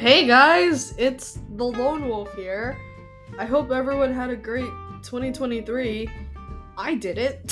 Hey guys, it's the Lone Wolf here. I hope everyone had a great 2023. I didn't.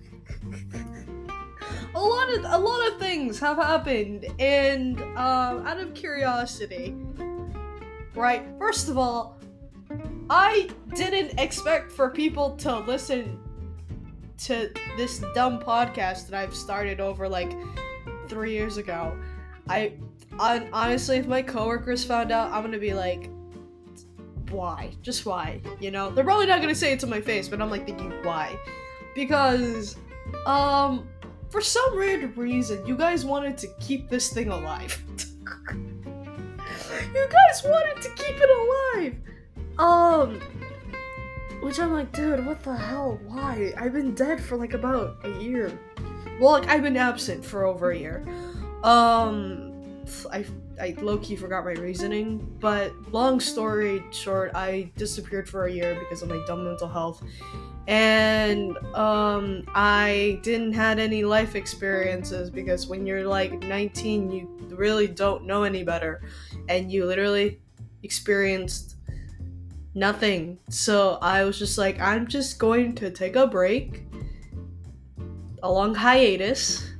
a lot of things have happened, and out of curiosity, right? First of all, I didn't expect for people to listen to this dumb podcast that I've started over like 3 years ago. Honestly, if my coworkers found out, I'm gonna be like, why? Just why? You know? They're probably not gonna say it to my face, but I'm like thinking, why? Because, for some random reason, you guys wanted to keep this thing alive. You guys wanted to keep it alive! Which I'm like, dude, what the hell? Why? I've been dead for like about a year. Well, like, I've been absent for over a year. I low-key forgot my reasoning, but long story short, I disappeared for a year because of my dumb mental health, and I didn't had any life experiences because when you're like 19, you really don't know any better, and you literally experienced nothing. So I was just like, I'm just going to take a break, a long hiatus,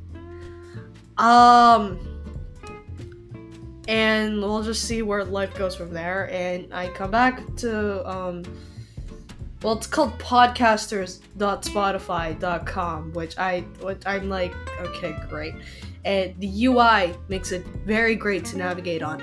and we'll just see where life goes from there. And I come back to, it's called podcasters.spotify.com, which I'm like, okay, great. And the UI makes it very great to navigate on.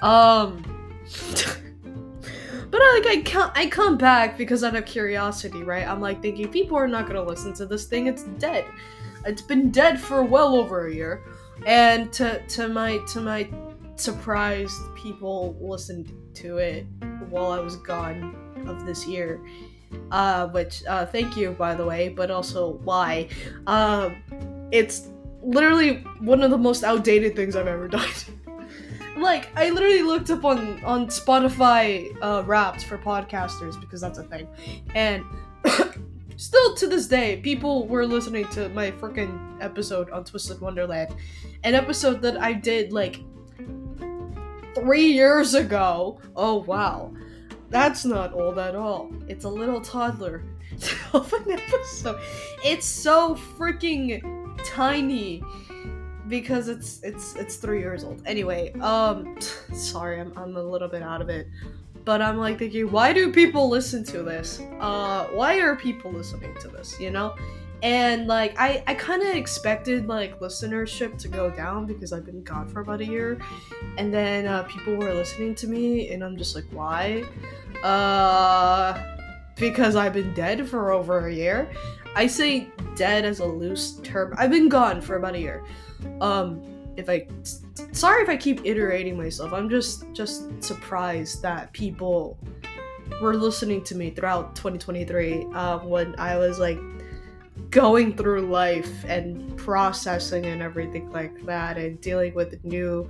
But I come back because out of curiosity, right? I'm like thinking people are not gonna listen to this thing. It's dead. It's been dead for well over a year. And to my surprise, people listened to it while I was gone of this year, which thank you, by the way, but also why. It's literally one of the most outdated things I've ever done. Like, I literally looked up on Spotify Wrapped for podcasters because that's a thing, and still to this day, people were listening to my freaking episode on Twisted Wonderland, an episode that I did like 3 years ago. Oh wow, that's not old at all. It's a little toddler of an episode. It's so freaking tiny because it's 3 years old. Anyway, sorry, I'm a little bit out of it, but I'm like thinking, why do people listen to this? Why are people listening to this? You know? And like I kind of expected like listenership to go down because I've been gone for about a year, and then people were listening to me, and I'm just like, why? Because I've been dead for over a year. I say dead as a loose term. I've been gone for about a year. Sorry if I keep iterating myself. I'm just surprised that people were listening to me throughout 2023 when I was like going through life and processing and everything like that, and dealing with new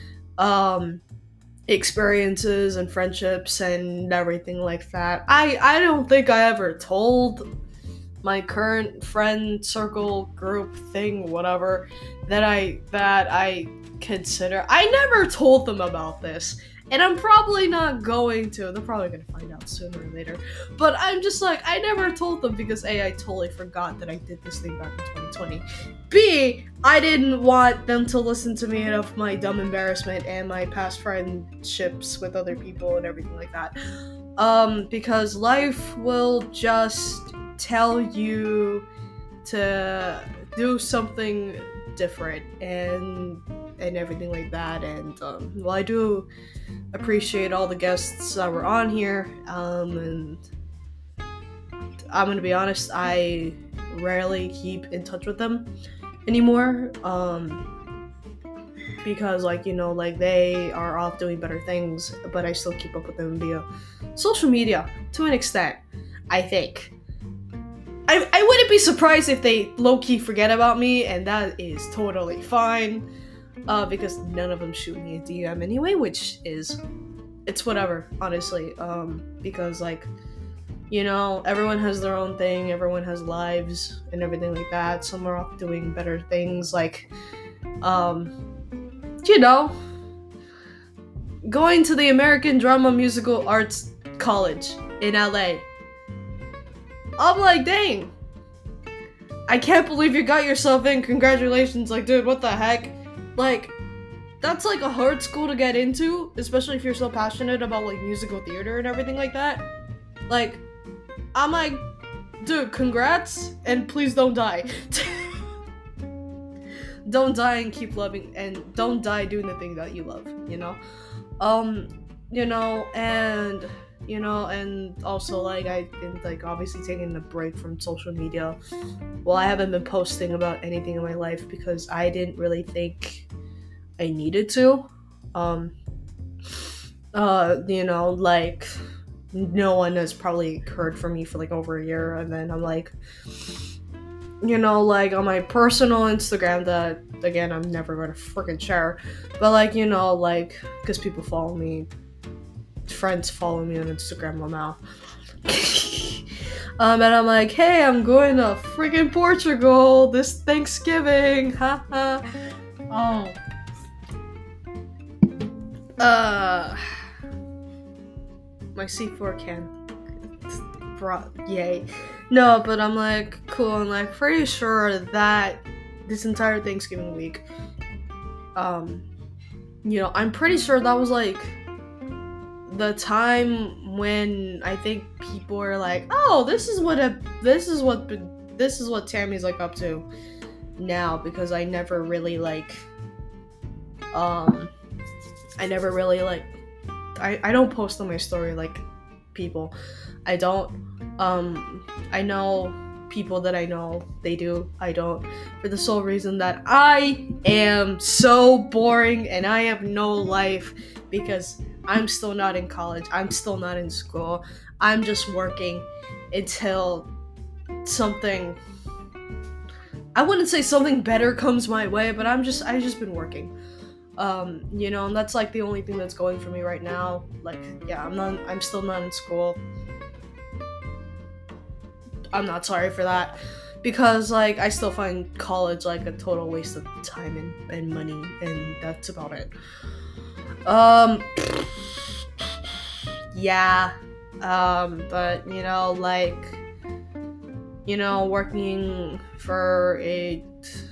experiences and friendships and everything like that. I don't think I ever told my current friend circle group thing, whatever, that I consider. I never told them about this, and I'm probably not going to. They're probably gonna find out sooner or later. But I'm just like, I never told them because A, I totally forgot that I did this thing back in 2020. B, I didn't want them to listen to me of my dumb embarrassment and my past friendships with other people and everything like that. Because life will just tell you to do something different and everything like that. And well, I do appreciate all the guests that were on here, and I'm gonna be honest, I rarely keep in touch with them anymore, because like, you know, like they are off doing better things, but I still keep up with them via social media to an extent, I think. I wouldn't be surprised if they low-key forget about me, and that is totally fine, because none of them shoot me a DM anyway, which is, it's whatever, honestly, because like, you know, everyone has their own thing, everyone has lives and everything like that. Some are off doing better things, like, you know, going to the American Drama Musical Arts College in LA. I'm like, dang. I can't believe you got yourself in. Congratulations. Like, dude, what the heck? Like, that's like a hard school to get into, especially if you're so passionate about like musical theater and everything like that. Like, I'm like, dude, congrats, and please don't die. Don't die and keep loving, and don't die doing the thing that you love, you know? And also, like, I've been, like, obviously taking a break from social media. Well, I haven't been posting about anything in my life because I didn't really think I needed to. Like, no one has probably heard from me for, like, over a year, and then I'm like, like, on my personal Instagram that, again, I'm never gonna freaking share, but, like, like, because people follow me, friends follow me on Instagram now. And I'm like, hey, I'm going to freaking Portugal this Thanksgiving, haha. My C4 can. Yay. No, but I'm like, cool, and I'm pretty sure that this entire Thanksgiving week, I'm pretty sure that was, like, the time when I think people are like, oh, this is what Tammy's, like, up to now, because I never really, like, I don't post on my story like people. I don't. I know people that I know, they do. I don't. For the sole reason that I am so boring and I have no life because I'm still not in college. I'm still not in school. I'm just working until something, I wouldn't say something better comes my way, but I've just been working. And that's, like, the only thing that's going for me right now. Like, yeah, I'm still not in school. I'm not sorry for that, because, like, I still find college, like, a total waste of time and money, and that's about it. Yeah, but, working for a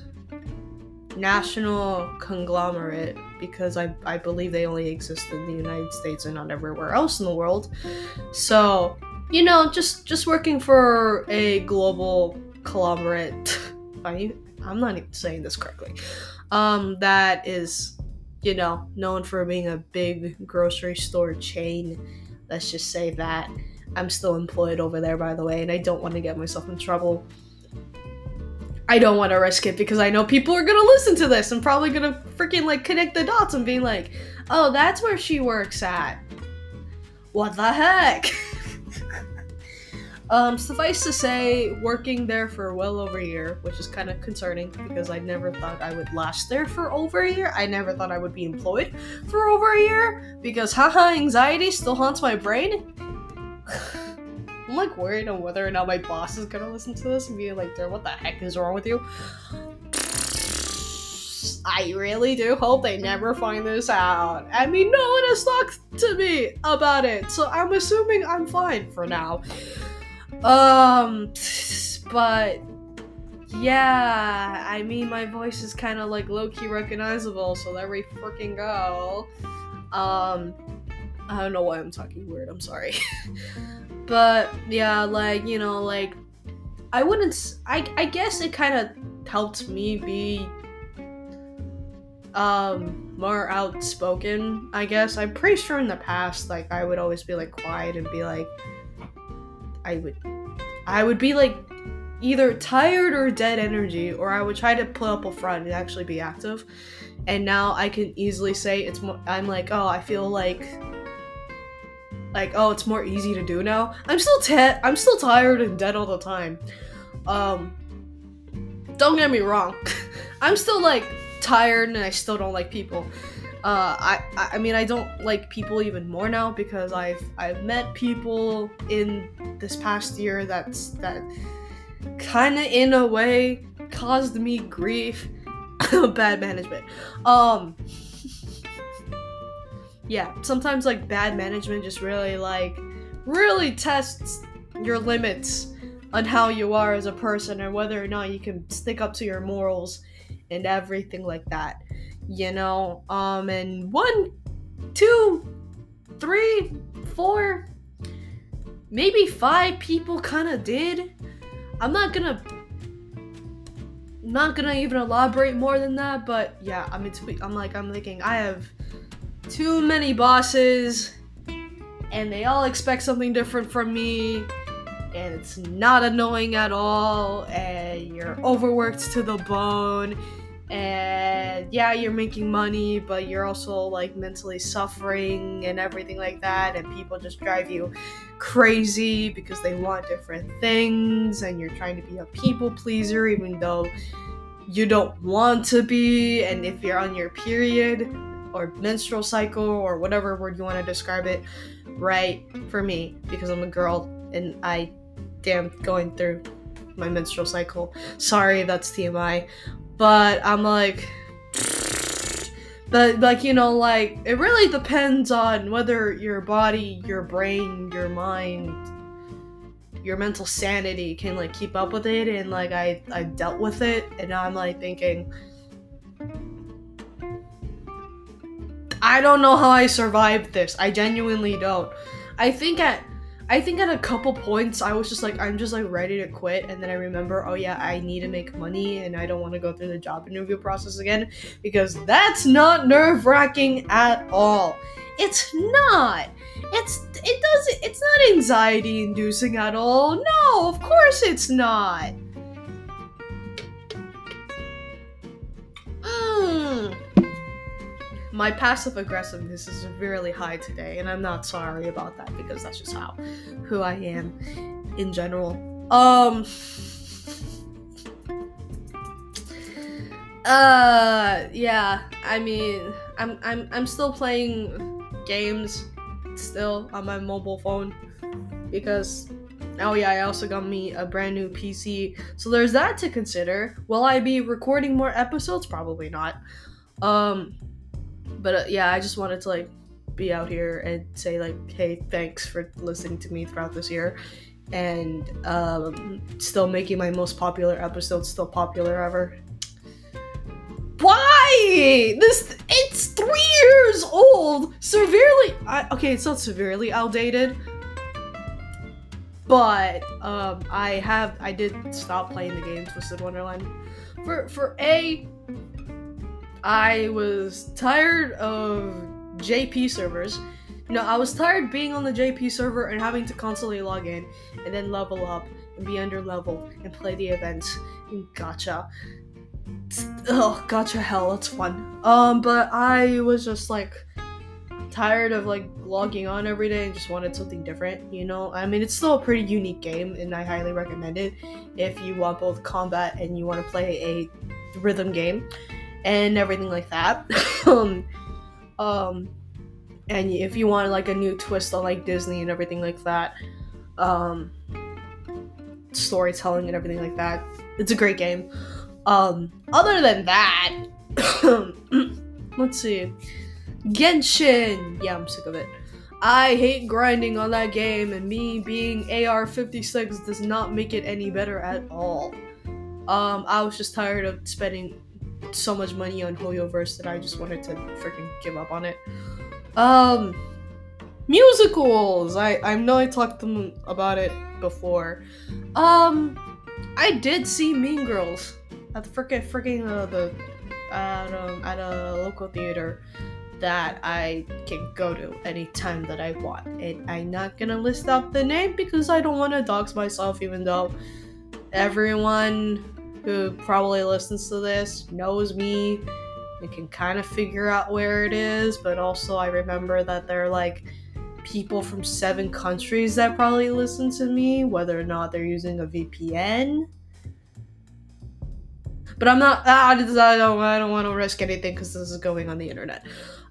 national conglomerate, because I believe they only exist in the United States and not everywhere else in the world. So, just working for a global conglomerate. I'm not even saying this correctly. That is, known for being a big grocery store chain. Let's just say that. I'm still employed over there, by the way, and I don't want to get myself in trouble. I don't want to risk it because I know people are gonna listen to this and probably gonna freaking, like, connect the dots and being like, oh, that's where she works at. What the heck? Suffice to say, working there for well over a year, which is kind of concerning because I never thought I would last there for over a year. I never thought I would be employed for over a year because, anxiety still haunts my brain. I'm, like, worried on whether or not my boss is gonna listen to this and be like, dude, what the heck is wrong with you? I really do hope they never find this out. I mean, no one has talked to me about it, so I'm assuming I'm fine for now. But yeah, I mean, my voice is kind of, like, low-key recognizable, so there we freaking go. I don't know why I'm talking weird, I'm sorry. But yeah, like, I wouldn't, I guess it kind of helped me be more outspoken, I guess. I'm pretty sure in the past, like, I would always be, like, quiet and be like, I would be, like, either tired or dead energy, or I would try to put up a front and actually be active. And now I can easily say I'm like, oh, I feel like, oh, it's more easy to do now. I'm still tired and dead all the time. Don't get me wrong. I'm still, like, tired and I still don't like people. I mean, I don't like people even more now because I've met people in this past year that kind of, in a way, caused me grief. Bad management. yeah, sometimes like bad management just really tests your limits on how you are as a person and whether or not you can stick up to your morals and everything like that. And 1, 2, 3, 4, maybe 5 people kind of did. I'm not gonna even elaborate more than that, but yeah, I'm thinking I have too many bosses, and they all expect something different from me, and it's not annoying at all, and you're overworked to the bone, and yeah, you're making money, but you're also like mentally suffering and everything like that, and people just drive you crazy because they want different things, and you're trying to be a people pleaser even though you don't want to be. And if you're on your period or menstrual cycle or whatever word you want to describe it, right, for me, because I'm a girl and I damn going through my menstrual cycle, sorry if that's TMI, but I'm like, but like, it really depends on whether your body, your brain, your mind, your mental sanity can like keep up with it. And like I dealt with it, and I'm like thinking, I don't know how I survived this. I genuinely don't. I think at a couple points I was just like, I'm just like ready to quit, and then I remember, oh yeah, I need to make money and I don't want to go through the job interview process again, because that's not nerve-wracking at all. It's not. It's not anxiety inducing at all. No, of course it's not. My passive aggressiveness is severely high today, and I'm not sorry about that, because that's just who I am in general. Yeah, I mean, I'm still playing games still on my mobile phone, because oh yeah, I also got me a brand new PC, so there's that to consider. Will I be recording more episodes? Probably not. But yeah, I just wanted to like be out here and say like, hey, thanks for listening to me throughout this year, and still making my most popular episodes still popular ever. Why? It's 3 years old. It's not severely outdated, but I did stop playing the game Twisted Wonderland. I was tired of JP servers. I was tired being on the JP server and having to constantly log in and then level up and be under level and play the events and gacha. Oh, gacha hell, that's fun. But I was just like tired of like logging on every day and just wanted something different, I mean, it's still a pretty unique game, and I highly recommend it if you want both combat and you want to play a rhythm game and everything like that. And if you want like a new twist on like Disney and everything like that, storytelling and everything like that, it's a great game. Other than that, let's see, Genshin. Yeah, I'm sick of it. I hate grinding on that game, and me being AR-56 does not make it any better at all. I was just tired of spending so much money on Hoyoverse that I just wanted to freaking give up on it. Musicals. I know I talked to them about it before. I did see Mean Girls at the at a local theater that I can go to anytime that I want. And I'm not gonna list out the name because I don't want to dox myself, even though everyone who probably listens to this knows me and can kind of figure out where it is. But also I remember that there are like people from 7 countries that probably listen to me, whether or not they're using a VPN. But I'm not, I don't want to risk anything because this is going on the internet.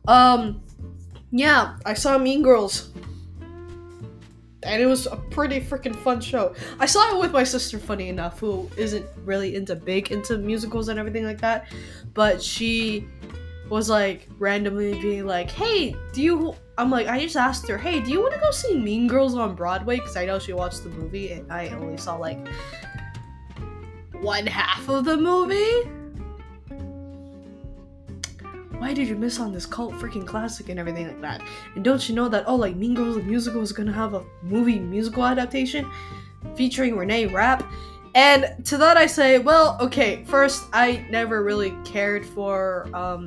Yeah, I saw Mean Girls. And it was a pretty freaking fun show. I saw it with my sister, funny enough, who isn't really into musicals and everything like that. But she was like randomly being like, hey, I'm like, I just asked her, hey, do you want to go see Mean Girls on Broadway? Because I know she watched the movie and I only saw like one half of the movie. Why did you miss on this cult freaking classic and everything like that? And don't you know that, oh, like Mean Girls the musical is gonna have a movie musical adaptation featuring Renee Rapp? And to that I say, well, okay, first, I never really cared for,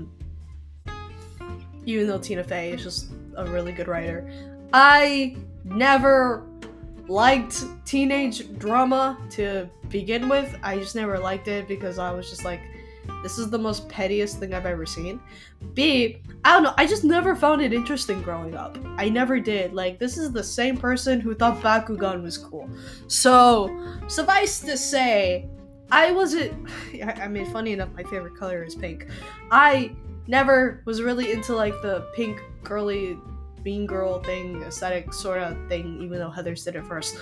even though Tina Fey is just a really good writer, I never liked teenage drama to begin with. I just never liked it because I was just like, this is the most pettiest thing I've ever seen. B, I don't know, I just never found it interesting growing up. I never did. Like, this is the same person who thought Bakugan was cool. So, suffice to say, I mean, funny enough, my favorite color is pink. I never was really into, like, the pink, curly, mean girl thing, aesthetic sort of thing, even though Heathers did it first.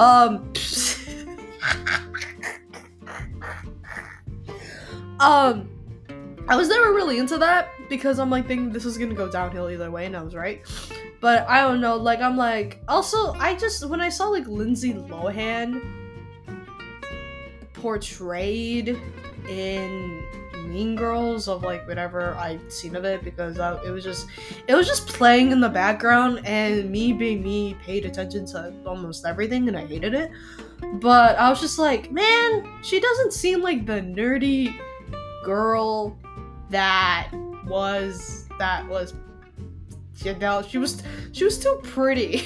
I was never really into that because I'm like thinking this is gonna go downhill either way, and I was right. But I don't know, like I'm like, also when I saw like Lindsay Lohan portrayed in Mean Girls of like whatever I'd seen of it, because it was just playing in the background, and me being me paid attention to almost everything and I hated it. But I was just like, man, she doesn't seem like the nerdy girl that was you know, she was too pretty.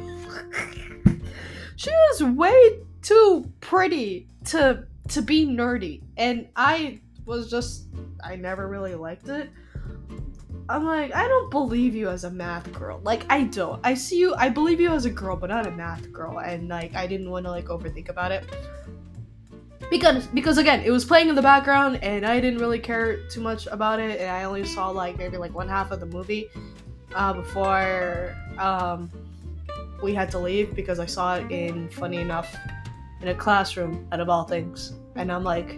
She was way too pretty to be nerdy, and I never really liked it. I'm like, I don't believe you as a math girl. Like, I don't. I believe you as a girl, but not a math girl. And like, I didn't want to like overthink about it. Because again, it was playing in the background and I didn't really care too much about it, and I only saw like maybe like one half of the movie before we had to leave, because I saw it funny enough, in a classroom out of all things. And I'm like,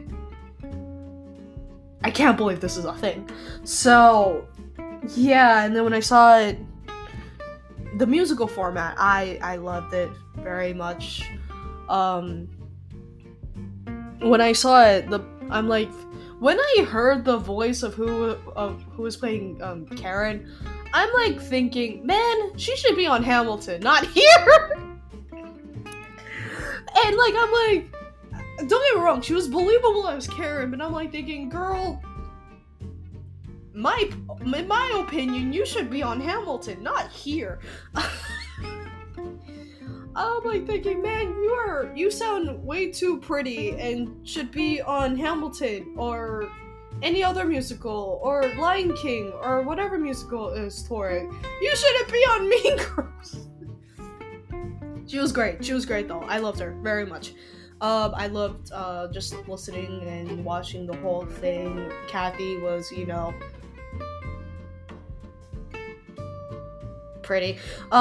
I can't believe this is a thing. So yeah, and then when I saw it, the musical format, I loved it very much. When I saw it, I'm like, when I heard the voice of who was playing Karen, I'm like thinking, man, she should be on Hamilton, not here. And like, I'm like, don't get me wrong, she was believable as Karen, but I'm like thinking, girl, in my opinion, you should be on Hamilton, not here. I'm like thinking, man, you sound way too pretty and should be on Hamilton or any other musical or Lion King or whatever musical is touring. You shouldn't be on Mean Girls. She was great though. I loved her very much. I loved just listening and watching the whole thing. Kathy was, pretty.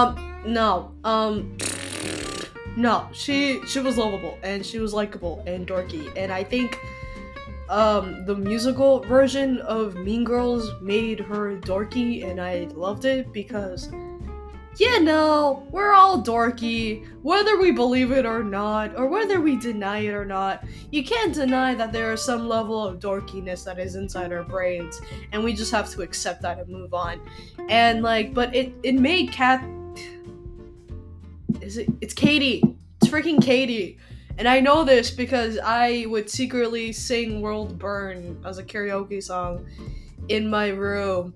No, she was lovable and she was likable and dorky, and I think the musical version of Mean Girls made her dorky, and I loved it because, we're all dorky, whether we believe it or not, or whether we deny it or not. You can't deny that there is some level of dorkiness that is inside our brains, and we just have to accept that and move on. And like, but it made it's Katie. It's freaking Katie. And I know this because I would secretly sing World Burn as a karaoke song in my room.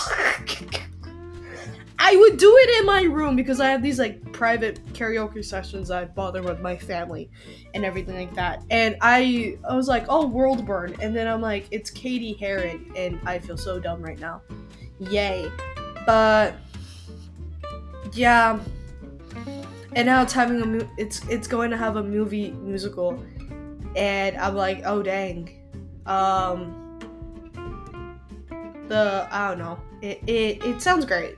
I would do it in my room because I have these like private karaoke sessions that I bother with my family and everything like that. And I was like, oh, World Burn. And then I'm like, it's Katie Heron, and I feel so dumb right now. Yay. But yeah. And now it's having it's going to have a musical, and I'm like, oh dang. I don't know. It sounds great.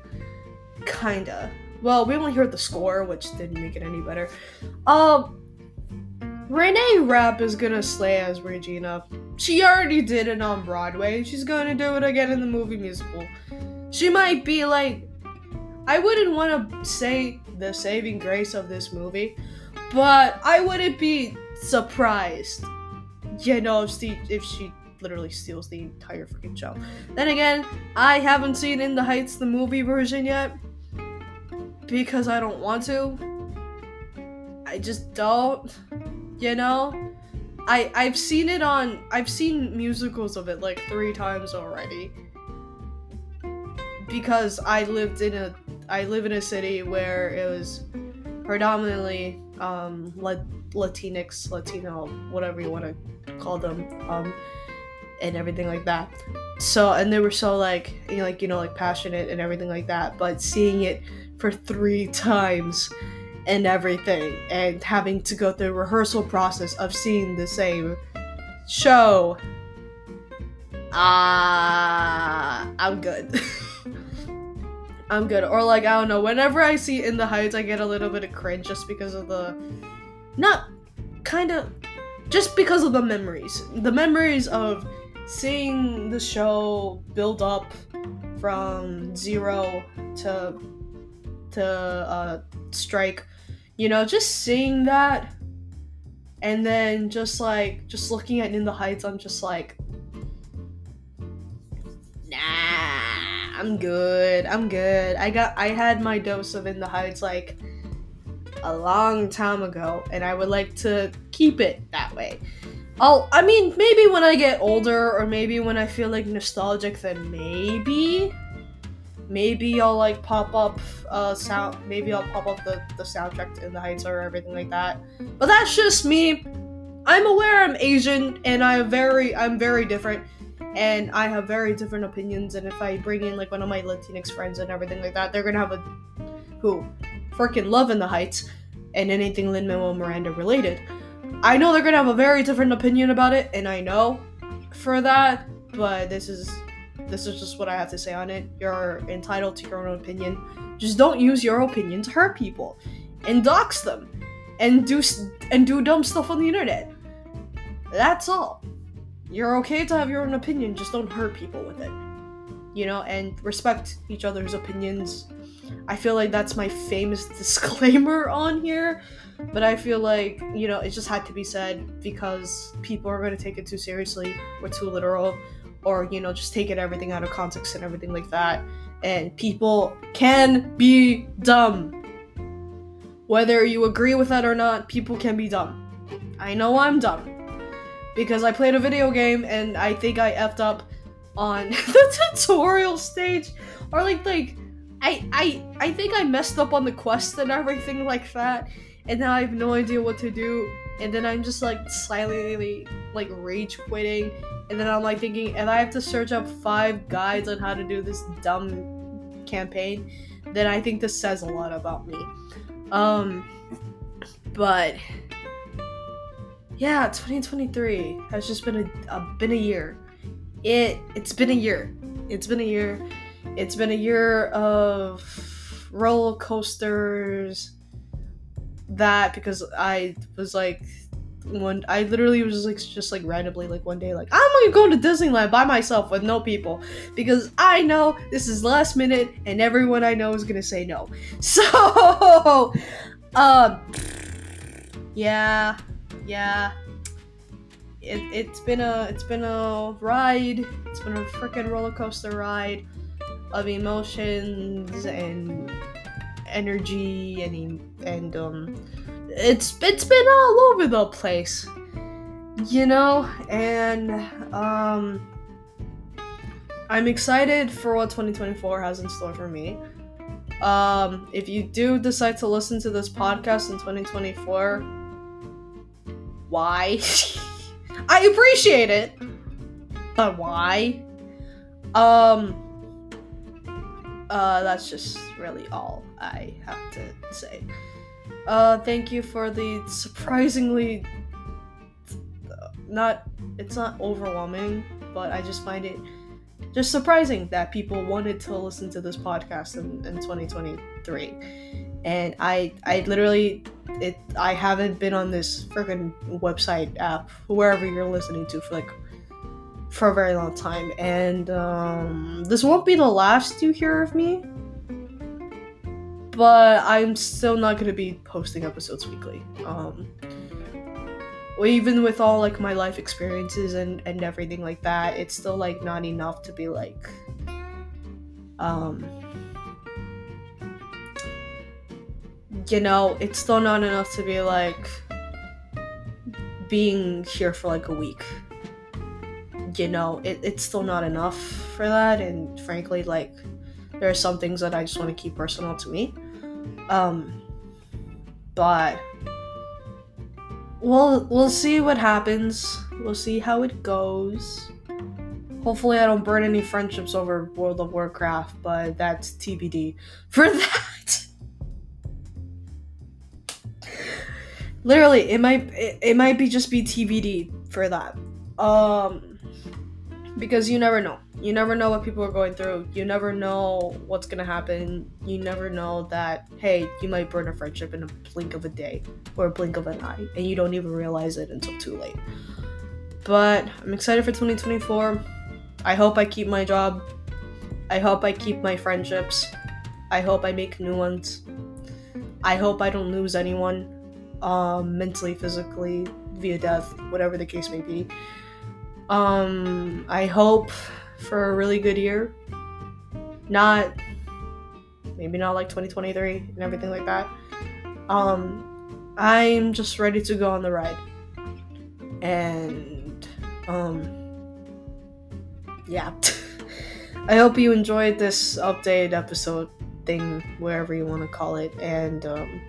Kinda. Well, we only heard the score, which didn't make it any better. Renee Rapp is gonna slay as Regina. She already did it on Broadway, and she's gonna do it again in the movie musical. She might be like, I wouldn't want to say the saving grace of this movie, but I wouldn't be surprised, if she literally steals the entire freaking show. Then again, I haven't seen In the Heights, the movie version yet, because I don't want to. I just don't, I've seen musicals of it like 3 times already. Because I live in a city where it was predominantly Latinx, Latino, whatever you want to call them, and everything like that. So, and they were so like passionate and everything like that, but seeing it for 3 times and everything, and having to go through the rehearsal process of seeing the same show, I'm good. I'm good. Or like, I don't know, whenever I see In the Heights, I get a little bit of cringe just because of just because of the memories. The memories of seeing the show build up from zero to strike, just seeing that, and then just looking at In the Heights, I'm just like, nah, I'm good. I had my dose of In the Heights like a long time ago, and I would like to keep it that way. Maybe when I get older, or maybe when I feel like nostalgic, then maybe I'll like pop up maybe I'll pop up the soundtrack to In the Heights or everything like that. But that's just me. I'm aware I'm Asian, and I'm very different, and I have very different opinions, and if I bring in like one of my Latinx friends and everything like that, they're gonna have who freaking love In the Heights and anything Lin-Manuel Miranda related. I know they're gonna have a very different opinion about it, and I know for that, but this is just what I have to say on it. You're entitled to your own opinion. Just don't use your opinion to hurt people and dox them and do dumb stuff on the internet. That's all. You're okay to have your own opinion, just don't hurt people with it. And respect each other's opinions. I feel like that's my famous disclaimer on here, but I feel like, it just had to be said because people are going to take it too seriously or too literal, or, just take everything out of context and everything like that. And people can be dumb. Whether you agree with that or not, people can be dumb. I know I'm dumb. Because I played a video game and I think I effed up on the tutorial stage. Or I think I messed up on the quest and everything like that. And now I have no idea what to do. And then I'm just like silently like rage quitting. And then I'm like thinking, if I have to search up 5 guides on how to do this dumb campaign, then I think this says a lot about me. But yeah, 2023 has just been a year. It's been a year. It's been a year. It's been a year of roller coasters. Because I was like, I literally was just randomly one day I'm gonna go to Disneyland by myself with no people because I know this is last minute and everyone I know is gonna say no. So, yeah. It's been a ride. It's been a freaking roller coaster ride of emotions and energy and it's been all over the place, and I'm excited for what 2024 has in store for me. If you do decide to listen to this podcast in 2024, why? I appreciate it, but why? That's just really all I have to say. Thank you for the surprisingly it's not overwhelming, but I just find it just surprising that people wanted to listen to this podcast in 2023. and I literally I haven't been on this freaking website app, wherever you're listening to, for a very long time, and this won't be the last you hear of me, but I'm still not gonna be posting episodes weekly. Even with all like my life experiences and everything like that, it's still like not enough to be like it's still not enough to be like being here for like a week. It's still not enough for that, and frankly, like, there are some things that I just want to keep personal to me. But we'll see what happens. We'll see how it goes. Hopefully I don't burn any friendships over World of Warcraft, but that's TBD for that. Literally, it might be just be TBD for that. Because you never know. You never know what people are going through. You never know what's gonna happen. You never know that, hey, you might burn a friendship in a blink of a day or a blink of an eye, and you don't even realize it until too late. But I'm excited for 2024. I hope I keep my job. I hope I keep my friendships. I hope I make new ones. I hope I don't lose anyone, mentally, physically, via death, whatever the case may be. I hope for a really good year. Maybe not like 2023 and everything like that. I'm just ready to go on the ride. And, yeah. I hope you enjoyed this update episode thing, wherever you want to call it. And,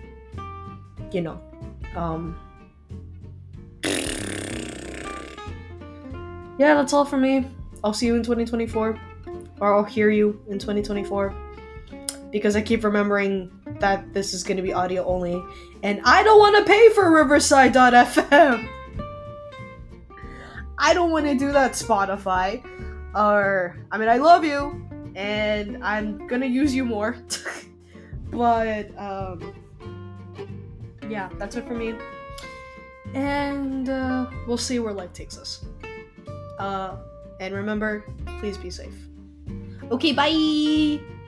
yeah, that's all from me. I'll see you in 2024, or I'll hear you in 2024, because I keep remembering that this is going to be audio only, and I don't want to pay for Riverside.fm. I don't want to do that, Spotify. I love you, and I'm gonna use you more. But, yeah, that's it for me. And, we'll see where life takes us. And remember, please be safe. Okay, bye!